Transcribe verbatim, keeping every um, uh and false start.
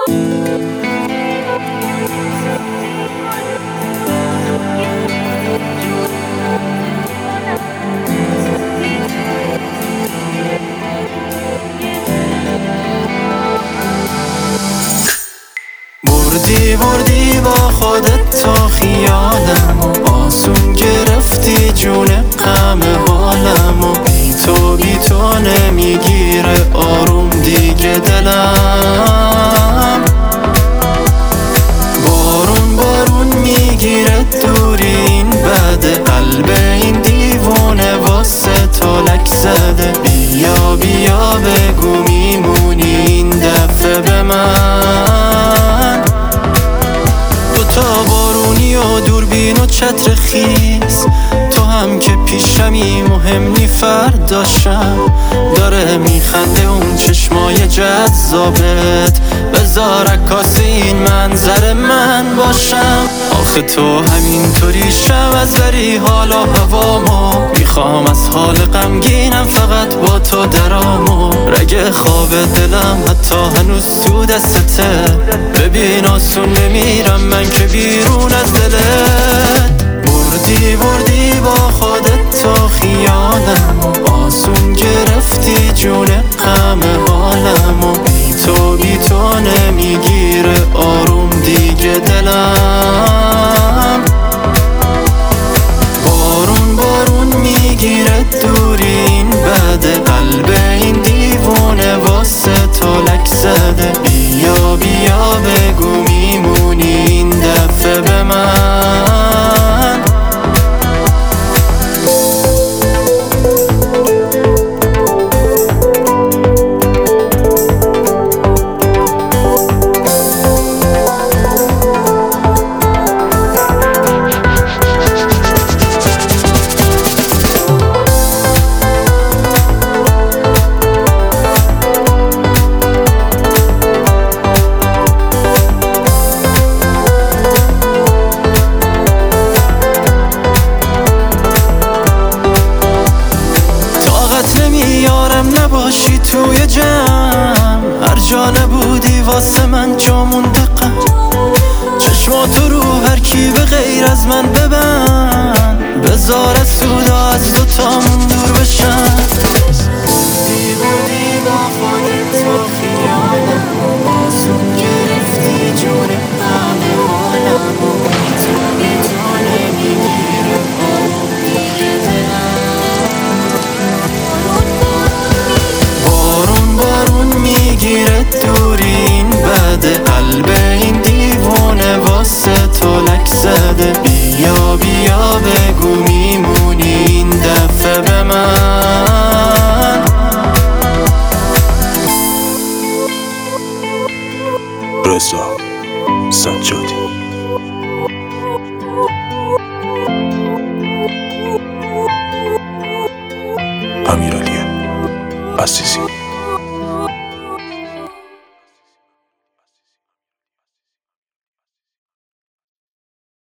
بردی بردی با خودت تا خیالم، آسون گرفتی جون غم حالم، و بی تو بی تو نمیگیره آروم دیگه دلم. بارون بارون میگیره دوری این بده، قلب این دیوونه واسه تو لک زده. بیا بیا بگو میمونی این دفعه به من، تا بارونی و دوربین و چتر خیس، تو هم که پیشمی مهم نی فرداشم. داره میخنده اون چشمای جذابت، بذار عکاس این منظر من باشم. آخه تو همینطوری شب از بری حال و هوامو، میخوام از حال غمگینم فقط با تو درامو. رگ خواب دلم حتی هنوز تو دستته، ببین آسون نمیرم من که بیرون از دلت. بردی بردی با خودت تا خیالم، آسون گرفتی جون غم حالم، و بی تو بی تو نمیگیره آروم دیگه دلم. بارون بارون میگیره دوری این بده، قلب این دیوونه واسه تو لک زده. بیا بیا بگو میمونی این دفعه به من. نباشی توی جمع، هر جا نبودی واسه من جا مونده غم. چشماتو رو هر کی به غیر از من ببند، بذار از سودا از دوتامون دور بشن. بودی بودی با خودت تا خیالم، آسون گرفتی جون غم حالم، و بی تو بی تو نمیگیره آروم دیگه دلم. میگیره دوری این بده، قلب این دیوونه واسه تو لک زده. بیا بیا بگو میمونی این دفعه به من. رضا سجادی. امیرعلی عزیزی.